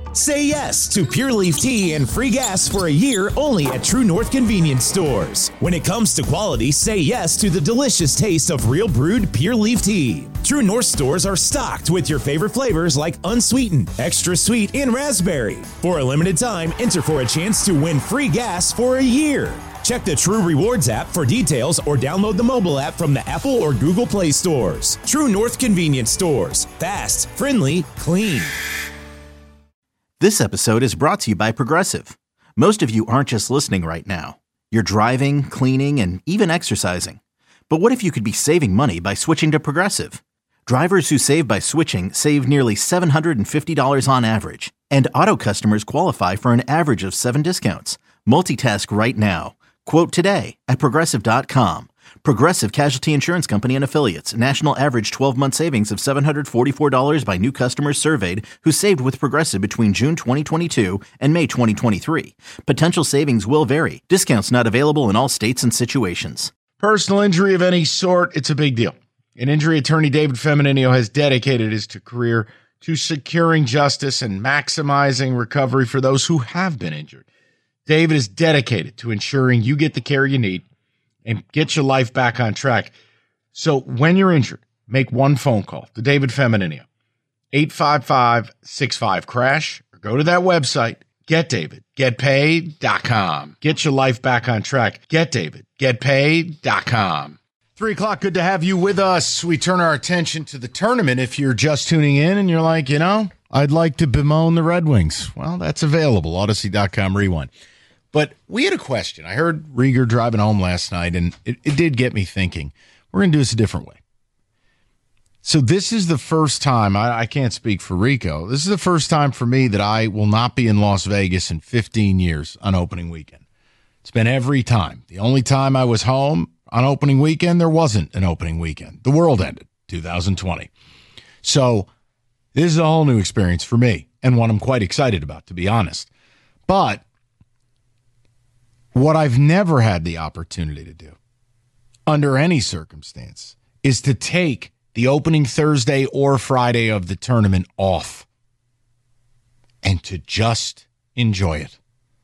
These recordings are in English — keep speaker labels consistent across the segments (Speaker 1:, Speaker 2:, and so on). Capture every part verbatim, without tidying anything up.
Speaker 1: Say yes to Pure Leaf Tea and free gas for a year only at True North Convenience Stores. When it comes to quality, say yes to the delicious taste of real brewed Pure Leaf Tea. True North stores are stocked with your favorite flavors like unsweetened, extra sweet, and raspberry. For a limited time, enter for a chance to win free gas for a year. Check the True Rewards app for details or download the mobile app from the Apple or Google Play stores. True North Convenience Stores. Fast, friendly, clean.
Speaker 2: This episode is brought to you by Progressive. Most of you aren't just listening right now. You're driving, cleaning, and even exercising. But what if you could be saving money by switching to Progressive? Drivers who save by switching save nearly seven hundred fifty dollars on average. And auto customers qualify for an average of seven discounts. Multitask right now. Quote today at Progressive dot com. Progressive Casualty Insurance Company and Affiliates. National average twelve-month savings of seven hundred forty-four dollars by new customers surveyed who saved with Progressive between June twenty twenty-two and May twenty twenty-three. Potential savings will vary. Discounts not available in all states and situations.
Speaker 3: Personal injury of any sort, it's a big deal. And injury attorney David Feminino has dedicated his career to securing justice and maximizing recovery for those who have been injured. David is dedicated to ensuring you get the care you need and get your life back on track. So when you're injured, make one phone call to David Feminino, eight five five, six five, crash, or go to that website, get david get paid dot com. Get your life back on track. get david get paid dot com. Three o'clock, good to have you with us. We turn our attention to the tournament. If you're just tuning in and you're like, you know, I'd like to bemoan the Red Wings. Well, that's available, Odyssey dot com rewind. But we had a question. I heard Rieger driving home last night, and it, it did get me thinking. We're going to do this a different way. So this is the first time, I, I can't speak for Rico, this is the first time for me that I will not be in Las Vegas in fifteen years on opening weekend. It's been every time. The only time I was home on opening weekend, there wasn't an opening weekend. The world ended, two thousand twenty. So this is a whole new experience for me, and one I'm quite excited about, to be honest. But what I've never had the opportunity to do, under any circumstance, is to take the opening Thursday or Friday of the tournament off and to just enjoy it.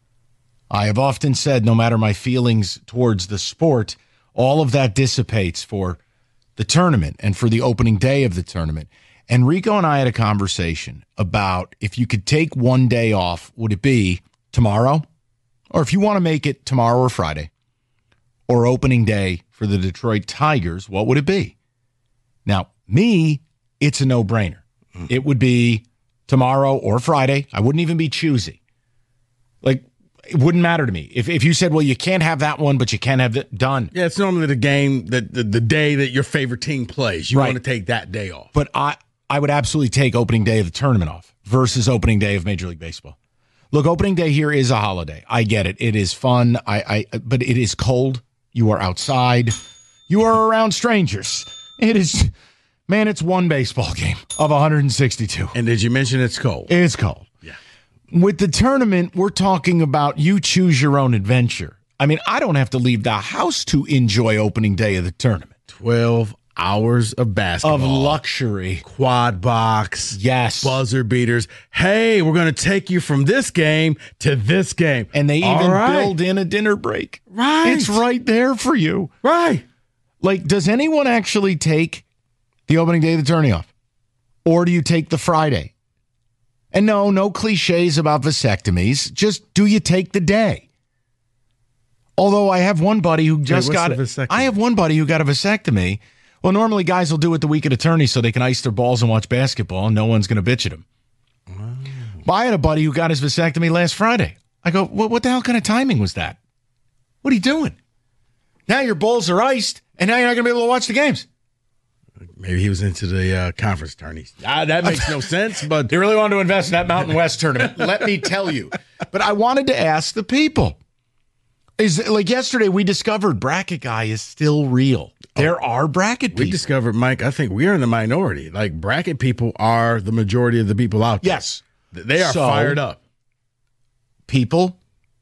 Speaker 3: I have often said, no matter my feelings towards the sport, all of that dissipates for the tournament and for the opening day of the tournament. And Rico and I had a conversation about if you could take one day off, would it be tomorrow? Or if you want to make it tomorrow or Friday, or opening day for the Detroit Tigers, what would it be? Now, me, it's a no-brainer. Mm. It would be tomorrow or Friday. I wouldn't even be choosy. Like, it wouldn't matter to me. If if you said, well, you can't have that one, but you can have it done.
Speaker 4: Yeah, it's normally the game, that the, the day that your favorite team plays. You right. want to take that day off.
Speaker 3: But I, I would absolutely take opening day of the tournament off versus opening day of Major League Baseball. Look, opening day here is a holiday. I get it. It is fun. I, I, but it is cold. You are outside. You are around strangers. It is, man, it's one baseball game of one hundred sixty-two.
Speaker 4: And did you mention it's cold?
Speaker 3: It's cold.
Speaker 4: Yeah.
Speaker 3: With the tournament, we're talking about you choose your own adventure. I mean, I don't have to leave the house to enjoy opening day of the tournament.
Speaker 4: twelve hours of basketball.
Speaker 3: Of luxury.
Speaker 4: Quad box.
Speaker 3: Yes.
Speaker 4: Buzzer beaters. Hey, we're going to take you from this game to this game.
Speaker 3: And they even
Speaker 4: right.
Speaker 3: build in a dinner break.
Speaker 4: Right.
Speaker 3: It's right there for you.
Speaker 4: Right.
Speaker 3: Like, does anyone actually take the opening day of the tourney off? Or do you take the Friday? And no, no cliches about vasectomies. Just do you take the day? Although I have one buddy who just
Speaker 4: Wait,
Speaker 3: got
Speaker 4: it.
Speaker 3: I have one buddy who got a vasectomy. Well, normally guys will do it the week of attorney so they can ice their balls and watch basketball, and no one's going to bitch at them. Wow. But I had a buddy who got his vasectomy last Friday. I go, what, what the hell kind of timing was that? What are you doing? Now your balls are iced, and now you're not going to be able to watch the games.
Speaker 4: Maybe he was into the uh, conference tourneys. Ah, that makes no sense, but
Speaker 3: he really wanted to invest in that Mountain West tournament. Let me tell you. But I wanted to ask the people. Is like yesterday we discovered bracket guy is still real. There oh, are bracket people.
Speaker 4: We discovered, Mike, I think we are in the minority. Like, bracket people are the majority of the people out there.
Speaker 3: Yes.
Speaker 4: They are
Speaker 3: so,
Speaker 4: fired up.
Speaker 3: People,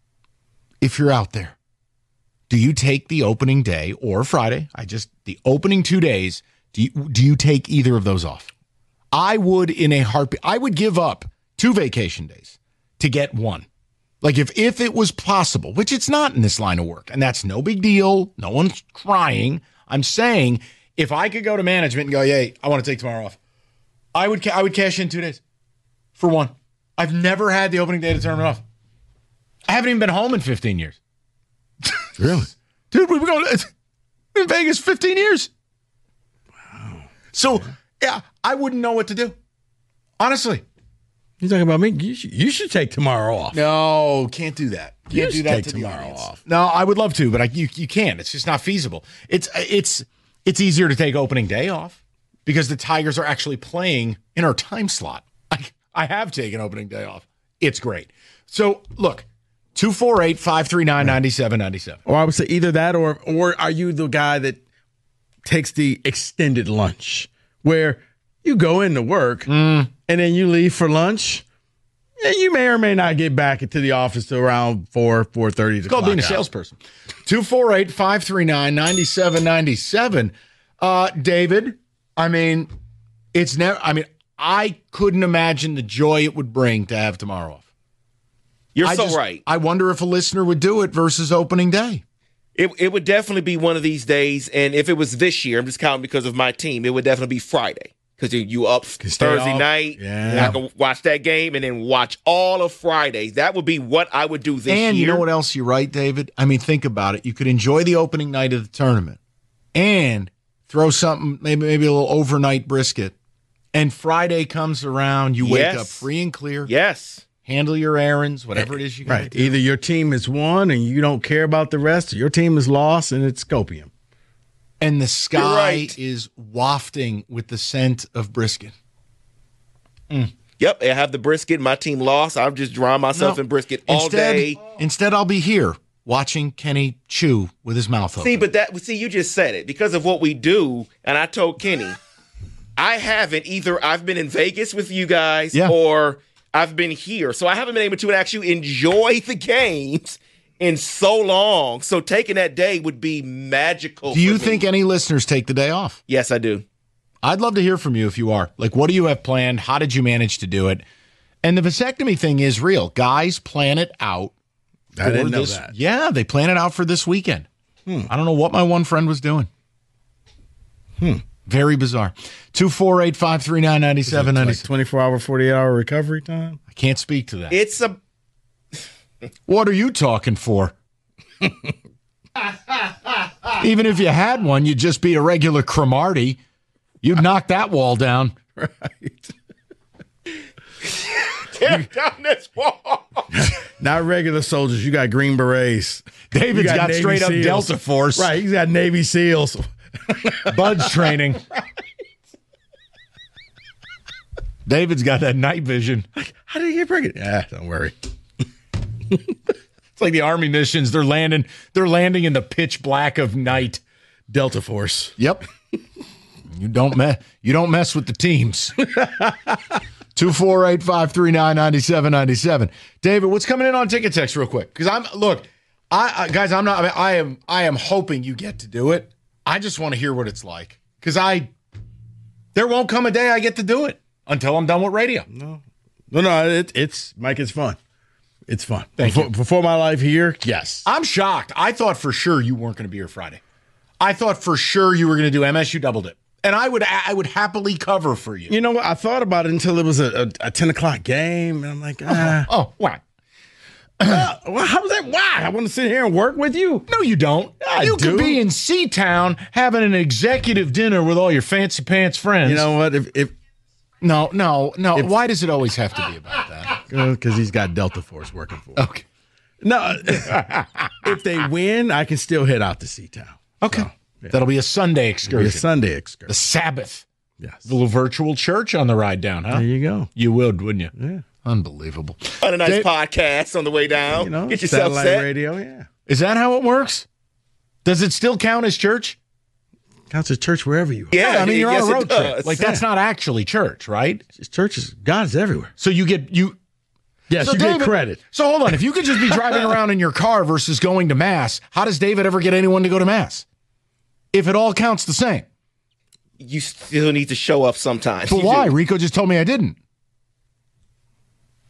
Speaker 3: if you're out there, do you take the opening day or Friday? I just, the opening two days, do you, do you take either of those off? I would in a heartbeat. I would give up two vacation days to get one. Like if, if it was possible, which it's not in this line of work, and that's no big deal. No one's crying. I'm saying if I could go to management and go, hey, I want to take tomorrow off, I would, ca- I would cash in two days for one. I've never had the opening day of the tournament off. I haven't even been home in fifteen years.
Speaker 4: Really?
Speaker 3: Dude, we've been going in Vegas fifteen years.
Speaker 4: Wow.
Speaker 3: So, yeah, I wouldn't know what to do. Honestly.
Speaker 4: You talking about me? You should, you should take tomorrow off.
Speaker 3: No, can't do that. Can't
Speaker 4: You
Speaker 3: do
Speaker 4: should
Speaker 3: that
Speaker 4: take
Speaker 3: to
Speaker 4: tomorrow
Speaker 3: the audience.
Speaker 4: off.
Speaker 3: No, I would love to, but I, you you can't. It's just not feasible. It's it's it's easier to take opening day off because the Tigers are actually playing in our time slot. I, I have taken opening day off. It's great. So, look, two four eight, five three nine, nine seven nine seven.
Speaker 4: Or I would say either that or or are you the guy that takes the extended lunch where you go into work
Speaker 3: Mm.
Speaker 4: and then you leave for lunch and you may or may not get back into the office till around four, four thirty.
Speaker 3: It's called being a salesperson. two four eight, five three nine, nine seven nine seven. Uh, David, I mean, it's never, I mean, I couldn't imagine the joy it would bring to have tomorrow off.
Speaker 5: You're
Speaker 3: I
Speaker 5: so
Speaker 3: just-
Speaker 5: right.
Speaker 3: I wonder if a listener would do it versus opening day.
Speaker 5: It it would definitely be one of these days, and if it was this year, I'm just counting because of my team, it would definitely be Friday because you, you up
Speaker 4: stay
Speaker 5: Thursday
Speaker 4: off.
Speaker 5: night,
Speaker 4: Yeah.
Speaker 5: and I can watch that game and then watch all of Fridays. That would be what I would do this
Speaker 3: And
Speaker 5: year.
Speaker 3: you know what else you're right, David? I mean, think about it. You could enjoy the opening night of the tournament and throw something, maybe maybe a little overnight brisket. And Friday comes around, you wake
Speaker 5: Yes.
Speaker 3: up free and clear,
Speaker 5: Yes.
Speaker 3: handle your errands, whatever it is you got to
Speaker 4: Right.
Speaker 3: do.
Speaker 4: Either your team has won and you don't care about the rest, or your team is lost and it's scopium.
Speaker 3: And the sky
Speaker 5: right.
Speaker 3: is wafting with the scent of brisket.
Speaker 5: Yep. I have the brisket. My team lost. I'm just drawing myself
Speaker 3: No.
Speaker 5: in brisket all
Speaker 3: instead,
Speaker 5: day.
Speaker 3: Instead, I'll be here watching Kenny chew with his mouth open.
Speaker 5: See, but that see, you just said it because of what we do, and I told Kenny, I haven't either. I've been in Vegas with you guys,
Speaker 3: Yeah.
Speaker 5: or I've been here, so I haven't been able to actually enjoy the games in so long. So taking that day would be magical.
Speaker 3: do you
Speaker 5: for me.
Speaker 3: think any listeners take the day off?
Speaker 5: Yes, I do.
Speaker 3: I'd love to hear from you if you are. Like, what do you have planned? How did you manage to do it? And the vasectomy thing is real. Guys plan it out.
Speaker 4: I didn't
Speaker 3: for
Speaker 4: know
Speaker 3: this-
Speaker 4: that.
Speaker 3: Yeah, they plan it out for this weekend. I don't know what my one friend was doing. Hmm. Very bizarre. two four eight, five three nine, nine seven nine
Speaker 4: Like
Speaker 3: seven.
Speaker 4: twenty-four hour, forty-eight hour recovery time.
Speaker 3: I can't speak to that.
Speaker 5: It's a
Speaker 3: What are you talking for? Even if you had one, you'd just be a regular Cromartie. You'd knock that wall down.
Speaker 4: Right.
Speaker 5: tear down this wall.
Speaker 4: Not regular soldiers. You got Green Berets.
Speaker 3: David's
Speaker 4: You
Speaker 3: got,
Speaker 4: Navy
Speaker 3: straight up
Speaker 4: SEALs.
Speaker 3: Delta Force.
Speaker 4: Right. He's got Navy SEALs.
Speaker 3: Buds training. David's got that night vision.
Speaker 4: How did he get pregnant? Yeah, don't worry.
Speaker 3: It's like the Army missions. They're landing. They're landing in the pitch black of night.
Speaker 4: Delta Force.
Speaker 3: Yep. You don't mess. You don't mess with the teams. Two four eight five three nine ninety seven ninety seven. David, what's coming in on Ticket Text real quick? Because I'm look, I, I guys, I'm not. I, mean, I am. I am hoping you get to do it. I just want to hear what it's like because I. There won't come a day I get to do it until I'm done with radio.
Speaker 4: No, no, no. It, it's Mike. It's fun. It's fun.
Speaker 3: Thank
Speaker 4: before,
Speaker 3: you.
Speaker 4: Before my life here, yes.
Speaker 3: I'm shocked. I thought for sure you weren't going to be here Friday. I thought for sure you were going to do M S U doubled it, and I would. I would happily cover for you.
Speaker 4: You know what? I thought about it until it was a, a, a ten o'clock game, and I'm like, ah.
Speaker 3: Oh, wow.
Speaker 4: uh, well, how was that? Why? I want to sit here and work with you.
Speaker 3: No, you don't.
Speaker 4: I
Speaker 3: you
Speaker 4: do.
Speaker 3: could be in C-Town having an executive dinner with all your fancy pants friends.
Speaker 4: You know what? If if
Speaker 3: no, no, no.
Speaker 4: If-
Speaker 3: Why does it always have to be about that?
Speaker 4: because he's got Delta Force working for him.
Speaker 3: Okay.
Speaker 4: No, if they win, I can still head out to Seatown.
Speaker 3: Okay.
Speaker 4: So, yeah.
Speaker 3: That'll be a Sunday
Speaker 4: Be
Speaker 3: excursion.
Speaker 4: a Sunday
Speaker 3: The
Speaker 4: excursion.
Speaker 3: Sabbath.
Speaker 4: Yes.
Speaker 3: The little virtual church on the ride down, huh?
Speaker 4: There you go.
Speaker 3: You would, wouldn't you?
Speaker 4: Yeah.
Speaker 3: Unbelievable.
Speaker 5: On a nice
Speaker 3: Dave-
Speaker 5: podcast on the way down.
Speaker 4: You know,
Speaker 5: Get yourself
Speaker 4: satellite
Speaker 5: set.
Speaker 4: radio. Yeah.
Speaker 3: Is that how it works? Does it still count as church?
Speaker 4: Counts as church wherever you are.
Speaker 5: Yeah,
Speaker 3: I mean, you're
Speaker 5: yes,
Speaker 3: on a
Speaker 5: it
Speaker 3: road trip.
Speaker 5: does.
Speaker 3: Like, that's not actually church, right?
Speaker 4: It's churches. God's everywhere.
Speaker 3: So you get, you,
Speaker 4: Yes,
Speaker 3: So
Speaker 4: you
Speaker 3: David-
Speaker 4: get credit.
Speaker 3: So hold on. If you could just be driving around in your car versus going to Mass, how does David ever get anyone to go to Mass? If it all counts the same.
Speaker 5: You still need to show up sometimes.
Speaker 3: But
Speaker 5: You
Speaker 3: why?
Speaker 5: do.
Speaker 3: Rico just told me I didn't.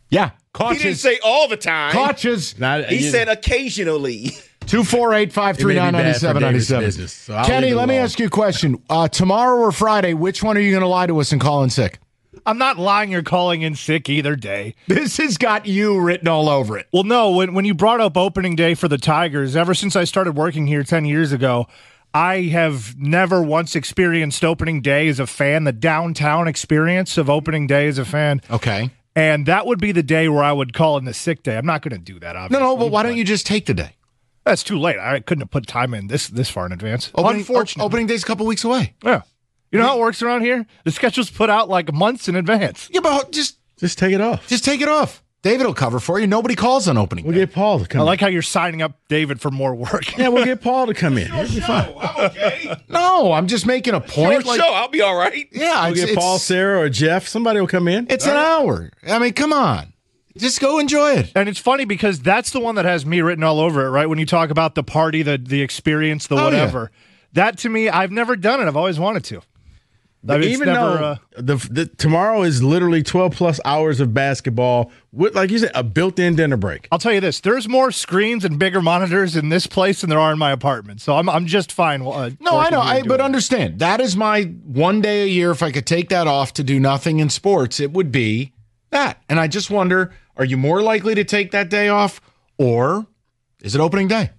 Speaker 3: Yeah,
Speaker 5: He didn't say all the time.
Speaker 3: Clutches.
Speaker 4: Not-
Speaker 5: He
Speaker 4: you-
Speaker 5: said occasionally.
Speaker 3: two four eight, five three nine, nine seven nine seven.
Speaker 4: business, so I'll leave
Speaker 3: Kenny,
Speaker 4: it
Speaker 3: let me
Speaker 4: alone.
Speaker 3: ask you a question. Uh, tomorrow or Friday, which one are you going to lie to us and call in sick?
Speaker 6: I'm not lying or calling in sick either day.
Speaker 3: This has got you written all over it.
Speaker 6: Well, no, when, when you brought up opening day for the Tigers, ever since I started working here ten years ago, I have never once experienced opening day as a fan, the downtown experience of opening day as a fan.
Speaker 3: Okay.
Speaker 6: And that would be the day where I would call in the sick day. I'm not going to do that,
Speaker 3: No,
Speaker 6: obviously.
Speaker 3: no, but why don't you just take the day?
Speaker 6: That's too late. I couldn't have put time in this this far in advance.
Speaker 3: Opening,
Speaker 6: Unfortunately.
Speaker 3: o- opening day's a couple weeks away.
Speaker 6: Yeah. You know how it works around here? The schedule's put out like months in advance.
Speaker 3: Yeah, but just
Speaker 4: Just take it off.
Speaker 3: just take it off. David will cover for you. Nobody calls on opening
Speaker 4: We'll
Speaker 3: day.
Speaker 4: get Paul to come
Speaker 6: I
Speaker 4: in.
Speaker 6: like how you're signing up David for more work.
Speaker 4: Yeah, we'll get Paul to come in. He'll be fine.
Speaker 5: I'm okay.
Speaker 3: No, I'm just making a point.
Speaker 5: Short
Speaker 3: like-
Speaker 5: show. I'll be all right.
Speaker 3: Yeah,
Speaker 4: We'll
Speaker 3: it's,
Speaker 4: get Paul,
Speaker 3: it's,
Speaker 4: Sarah, or Jeff. Somebody will come in.
Speaker 3: it's an hour. I mean, come on. Just go enjoy it.
Speaker 6: And it's funny because that's the one that has me written all over it, right? When you talk about the party, the the experience, the
Speaker 3: Oh,
Speaker 6: whatever. That to me, I've never done it. I've always wanted to. I mean, it's
Speaker 4: Even
Speaker 6: never,
Speaker 4: though
Speaker 6: uh,
Speaker 4: the, the tomorrow is literally twelve plus hours of basketball with, like you said, a built-in dinner break.
Speaker 6: I'll tell you this: there's more screens and bigger monitors in this place than there are in my apartment. So I'm I'm just fine. Uh,
Speaker 3: No, I
Speaker 6: working
Speaker 3: know,
Speaker 6: here
Speaker 3: I,
Speaker 6: and
Speaker 3: but
Speaker 6: doing it.
Speaker 3: understand that is my one day a year. If I could take that off to do nothing in sports, it would be that. And I just wonder: are you more likely to take that day off, or is it opening day?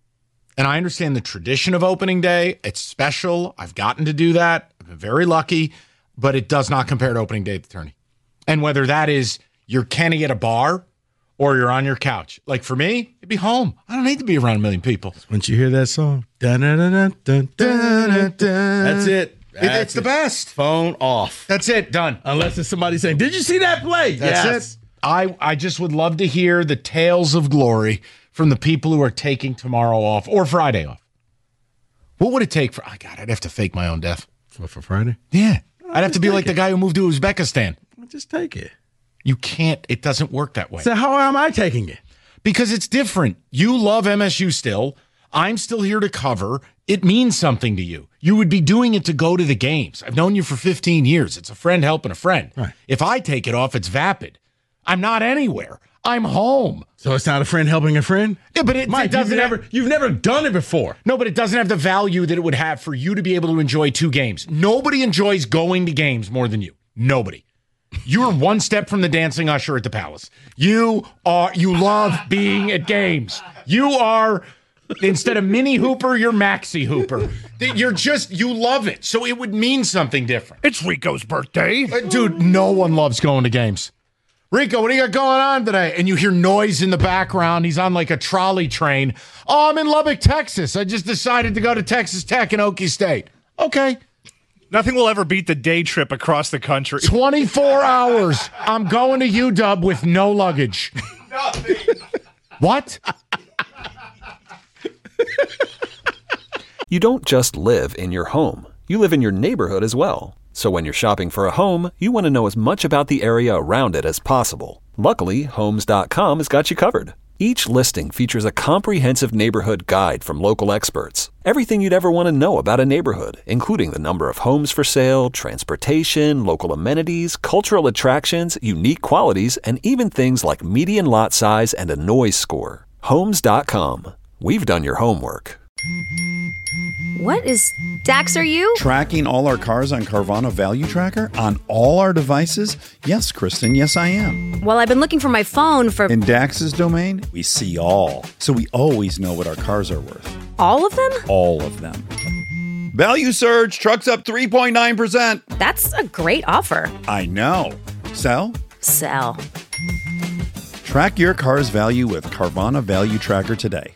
Speaker 3: And I understand the tradition of opening day; it's special. I've gotten to do that. I've been very lucky, but it does not compare to opening day at the tourney. And whether that is you're Kenny at a bar or you're on your couch, like for me, it'd be home. I don't need to be around a million people.
Speaker 4: Once you hear that song, dun, dun, dun, dun, dun, dun, dun, that's it.
Speaker 3: It-
Speaker 4: That's
Speaker 3: it's the
Speaker 4: it.
Speaker 3: best.
Speaker 4: Phone off.
Speaker 3: That's it. Done.
Speaker 4: Unless it's somebody saying, "Did you see that play?"
Speaker 3: That's
Speaker 4: yes.
Speaker 3: it. I, I just would love to hear the tales of glory from the people who are taking tomorrow off or Friday off. What would it take for, oh God, I'd have to fake my own death.
Speaker 4: For, for Friday?
Speaker 3: Yeah. I'd have to
Speaker 4: just
Speaker 3: be
Speaker 4: take
Speaker 3: like the
Speaker 4: it.
Speaker 3: guy who moved to Uzbekistan.
Speaker 4: Just take it.
Speaker 3: You can't, it doesn't work that way.
Speaker 4: So how am I taking it?
Speaker 3: Because it's different. You love M S U still. I'm still here to cover. It means something to you. You would be doing it to go to the games. I've known you for fifteen years. It's a friend helping a friend.
Speaker 4: Right.
Speaker 3: If I take it off, it's vapid. I'm not anywhere. I'm home.
Speaker 4: So it's not a friend helping a friend?
Speaker 3: Yeah, but it,
Speaker 4: Mike,
Speaker 3: it doesn't
Speaker 4: you've
Speaker 3: have-
Speaker 4: never you've never done it before.
Speaker 3: No, but it doesn't have the value that it would have for you to be able to enjoy two games. Nobody enjoys going to games more than you. Nobody. You're one step from the dancing usher at the Palace. You are you love being at games. You are, instead of Mini Hooper, you're Maxi Hooper. You're just you love it. So it would mean something different.
Speaker 6: It's Rico's birthday.
Speaker 3: Uh, Dude, no one loves going to games. Rico, what do you got going on today? And you hear noise in the background. He's on like a trolley train. Oh, I'm in Lubbock, Texas. I just decided to go to Texas Tech and Okie State. Okay.
Speaker 6: Nothing will ever beat the day trip across the country.
Speaker 3: twenty-four hours. I'm going to U W with no luggage. What?
Speaker 7: You don't just live in your home. You live in your neighborhood as well. So when you're shopping for a home, you want to know as much about the area around it as possible. Luckily, Homes dot com has got you covered. Each listing features a comprehensive neighborhood guide from local experts. Everything you'd ever want to know about a neighborhood, including the number of homes for sale, transportation, local amenities, cultural attractions, unique qualities, and even things like median lot size and a noise score. Homes dot com. We've done your homework.
Speaker 8: What is Dax, are you?
Speaker 9: Tracking all our cars on Carvana Value Tracker on all our devices? Yes, Kristen, yes, I am.
Speaker 8: Well, I've been looking for my phone for
Speaker 9: In Dax's domain, we see all. So we always know what our cars are worth.
Speaker 8: all of them.
Speaker 9: All of them. Value surge, trucks up three point nine percent.
Speaker 8: That's a great offer.
Speaker 9: I know. Sell?
Speaker 8: Sell.
Speaker 9: Track your car's value with Carvana Value Tracker today.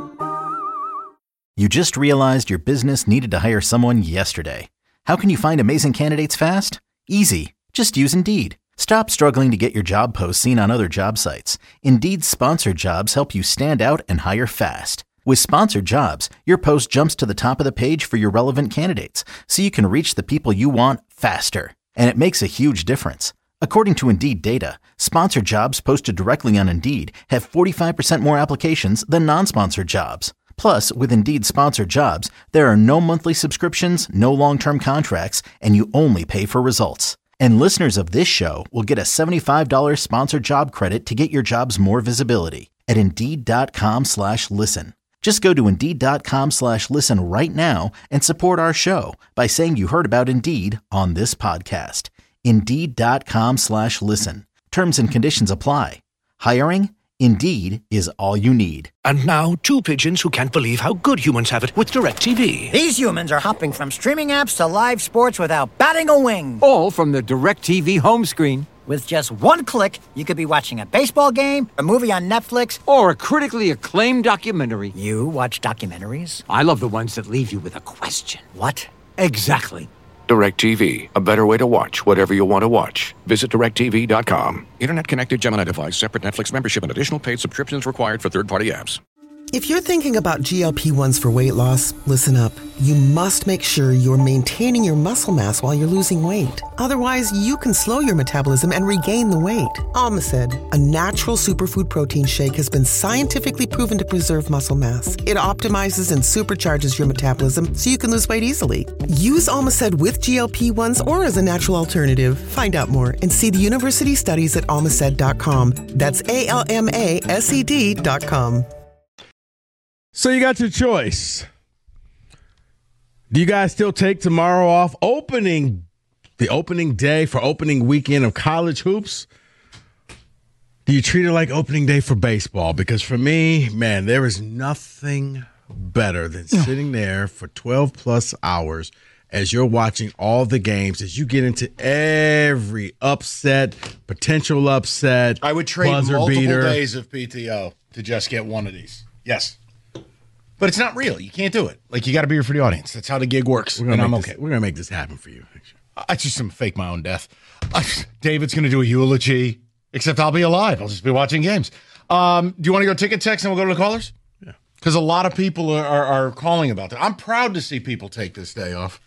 Speaker 2: You just realized your business needed to hire someone yesterday. How can you find amazing candidates fast? Easy. Just use Indeed. Stop struggling to get your job posts seen on other job sites. Indeed's sponsored jobs help you stand out and hire fast. With sponsored jobs, your post jumps to the top of the page for your relevant candidates, so you can reach the people you want faster. And it makes a huge difference. According to Indeed data, sponsored jobs posted directly on Indeed have forty-five percent more applications than non-sponsored jobs. Plus, with Indeed sponsored jobs, there are no monthly subscriptions, no long-term contracts, and you only pay for results. And listeners of this show will get a seventy-five dollars sponsored job credit to get your jobs more visibility at Indeed.com slash listen. Just go to Indeed.com slash listen right now and support our show by saying you heard about Indeed on this podcast. Indeed.com slash listen. Terms and conditions apply. Hiring? Indeed is all you need.
Speaker 10: And now, two pigeons who can't believe how good humans have it with DirecTV.
Speaker 11: These humans are hopping from streaming apps to live sports without batting a wing.
Speaker 12: All from the DirecTV home screen.
Speaker 11: With just one click, you could be watching a baseball game, a movie on Netflix,
Speaker 12: or a critically acclaimed documentary.
Speaker 11: You watch documentaries?
Speaker 12: I love the ones that leave you with a question.
Speaker 11: What?
Speaker 12: Exactly.
Speaker 10: DirecTV, a better way to watch whatever you want to watch. Visit direct T V dot com. Internet connected Gemini device, separate Netflix membership, and additional paid subscriptions required for third-party apps.
Speaker 13: If you're thinking about G L P ones for weight loss, listen up. You must make sure you're maintaining your muscle mass while you're losing weight. Otherwise, you can slow your metabolism and regain the weight. Almacid, a natural superfood protein shake, has been scientifically proven to preserve muscle mass. It optimizes and supercharges your metabolism so you can lose weight easily. Use Almacid with G L P ones or as a natural alternative. Find out more and see the university studies at almacid dot com. That's A L M A S E D dot com.
Speaker 4: So you got your choice. Do you guys still take tomorrow off? Opening, the opening day for opening weekend of college hoops. Do you treat it like opening day for baseball? Because for me, man, there is nothing better than sitting there for twelve plus hours as you're watching all the games, as you get into every upset, potential upset,
Speaker 3: I would trade
Speaker 4: buzzer
Speaker 3: multiple
Speaker 4: beater.
Speaker 3: days of P T O to just get one of these. Yes. But it's not real. You can't do it. Like, you got to be here for the audience. That's how the gig works.
Speaker 4: We're
Speaker 3: And
Speaker 4: gonna
Speaker 3: I'm
Speaker 4: make
Speaker 3: okay.
Speaker 4: this, We're going to make this happen for you.
Speaker 3: I just am fake my own death. I, David's going to do a eulogy, except I'll be alive. I'll just be watching games. Um, do you want to go ticket text and we'll go to the callers?
Speaker 4: Yeah.
Speaker 3: Because a lot of people are, are, are calling about that. I'm proud to see people take this day off.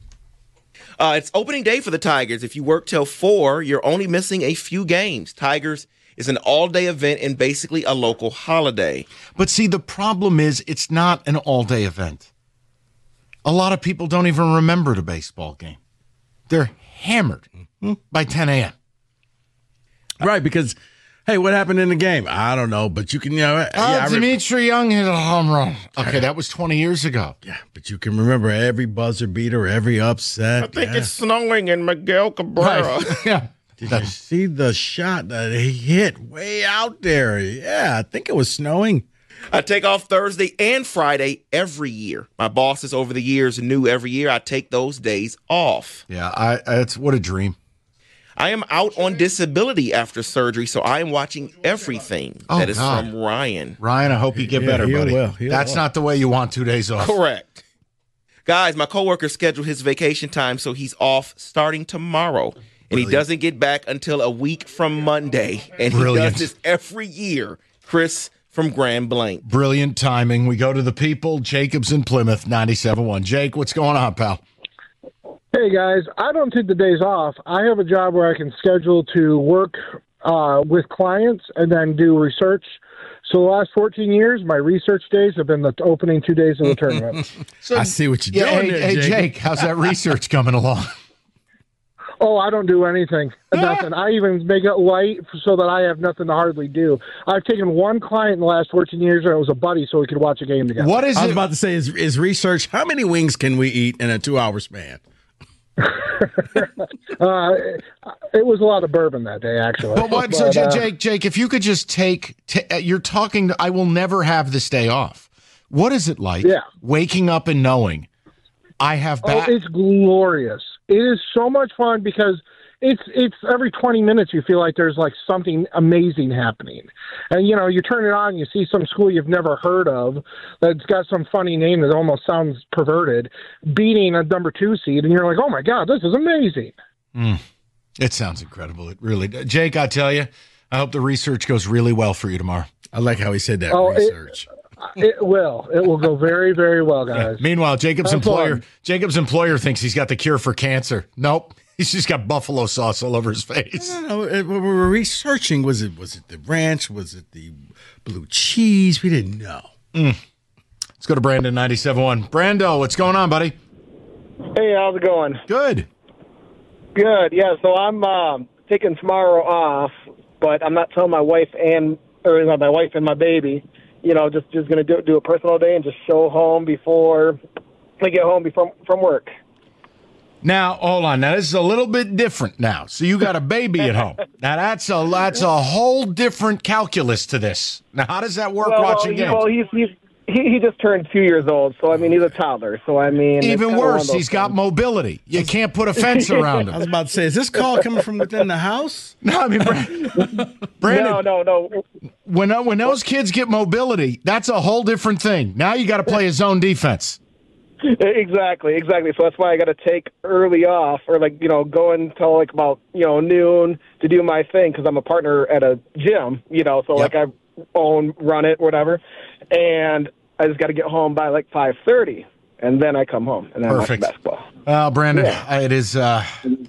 Speaker 5: Uh, it's opening day for the Tigers. If you work till four, you're only missing a few games. Tigers is an all-day event and basically a local holiday.
Speaker 3: But see, the problem is it's not an all-day event. A lot of people don't even remember the baseball game. They're hammered by ten a.m.
Speaker 4: Right, because, hey, what happened in the game? I don't know, but you can, you know.
Speaker 3: Uh,
Speaker 4: yeah, I re-
Speaker 3: Dimitri Young hit a home run. Okay, that was twenty years ago.
Speaker 4: Yeah, but you can remember every buzzer beater, every upset.
Speaker 5: I think
Speaker 4: yeah.
Speaker 5: it's snowing in Miguel Cabrera.
Speaker 3: Right. Yeah.
Speaker 4: Did you see the shot that he hit way out there? Yeah, I think it was snowing.
Speaker 5: I take off Thursday and Friday every year. My bosses over the years knew every year I take those days off.
Speaker 3: Yeah, I, it's what a dream.
Speaker 5: I am out on disability after surgery, so I am watching everything.
Speaker 3: Oh,
Speaker 5: that is
Speaker 3: God.
Speaker 5: from Ryan.
Speaker 3: Ryan, I hope you get
Speaker 4: Yeah,
Speaker 3: better,
Speaker 4: he'll
Speaker 3: buddy.
Speaker 4: will. He'll
Speaker 3: That's
Speaker 4: will.
Speaker 3: not the way you want two days off.
Speaker 5: Correct. Guys, my coworker scheduled his vacation time, so he's off starting tomorrow. And he doesn't get back until a week from Monday. And
Speaker 3: Brilliant.
Speaker 5: he does this every year. Chris from Grand Blanc.
Speaker 3: Brilliant timing. We go to the people. Jacobs in Plymouth, ninety-seven point one. Jake, what's going on, pal?
Speaker 14: Hey, guys. I don't take the days off. I have a job where I can schedule to work uh, with clients and then do research. So the last fourteen years, my research days have been the opening two days of the tournament.
Speaker 3: So,
Speaker 4: I see what you're
Speaker 3: yeah,
Speaker 4: doing
Speaker 3: hey,
Speaker 4: there,
Speaker 3: hey,
Speaker 4: Jake.
Speaker 3: Jake, how's that research coming along?
Speaker 14: Oh, I don't do anything. Nothing. I even make it light so that I have nothing to hardly do. I've taken one client in the last fourteen years, and it was a buddy, so we could watch a game together.
Speaker 3: What is
Speaker 4: I was
Speaker 3: it?
Speaker 4: about to say, is, is research, how many wings can we eat in a two-hour span?
Speaker 14: uh, it was a lot of bourbon that day, actually.
Speaker 3: But what? So,
Speaker 14: But,
Speaker 3: J-
Speaker 14: uh,
Speaker 3: Jake, Jake, if you could just take, t- uh, you're talking. I will never have this day off. What is it like?
Speaker 14: Yeah.
Speaker 3: Waking up and knowing I have
Speaker 14: Oh,
Speaker 3: back.
Speaker 14: it's glorious. It is so much fun because it's it's every twenty minutes you feel like there's like something amazing happening. And, you know, you turn it on, you see some school you've never heard of that's got some funny name that almost sounds perverted, beating a number two seed, and you're like, oh, my God, this is amazing.
Speaker 3: Mm. It sounds incredible. It really does. Jake, I tell you, I hope the research goes really well for you tomorrow.
Speaker 4: I like how he said that,
Speaker 14: Oh, it-
Speaker 4: research.
Speaker 14: It will. It will go very, very well, guys.
Speaker 3: Meanwhile, Jacob's
Speaker 14: Have
Speaker 3: employer
Speaker 14: fun.
Speaker 3: Jacob's employer thinks he's got the cure for cancer. Nope. He's just got buffalo sauce all over his face.
Speaker 4: I don't know. It- We were researching. Was it was it the ranch? Was it the blue cheese? We didn't know.
Speaker 3: Mm. Let's go to Brandon, ninety-seven point one. Brando, what's going on, buddy?
Speaker 15: Hey, how's it going?
Speaker 3: Good.
Speaker 15: Good. Yeah. So I'm um, taking tomorrow off, but I'm not telling my wife and or my wife and my baby. You know, just just gonna do do a personal day and just show home before I get home before from work.
Speaker 3: Now, hold on. Now, this is a little bit different now. So you got a baby at home. Now, that's a that's a whole different calculus to this. Now, how does that work
Speaker 15: well,
Speaker 3: watching games?
Speaker 15: Well, he's, he's, he, he just turned two years old, so, I mean, he's a toddler. So, I mean...
Speaker 3: Even worse, he's got mobility. You can't put a fence around him.
Speaker 4: I was about to say, is this call coming from within the house?
Speaker 3: No, I mean, Brandon,
Speaker 15: no, no, no.
Speaker 3: When, when those kids get mobility, that's a whole different thing. Now you got to play a zone defense.
Speaker 15: Exactly, exactly. So that's why I got to take early off, or like you know, go until like about you know noon to do my thing because I'm a partner at a gym. You know, so yep. like I own, run it, whatever, and I just got to get home by like five thirty, and then I come home and then
Speaker 3: Perfect.
Speaker 15: watch basketball.
Speaker 3: Well, Brandon,
Speaker 15: Yeah.
Speaker 3: it is. Uh,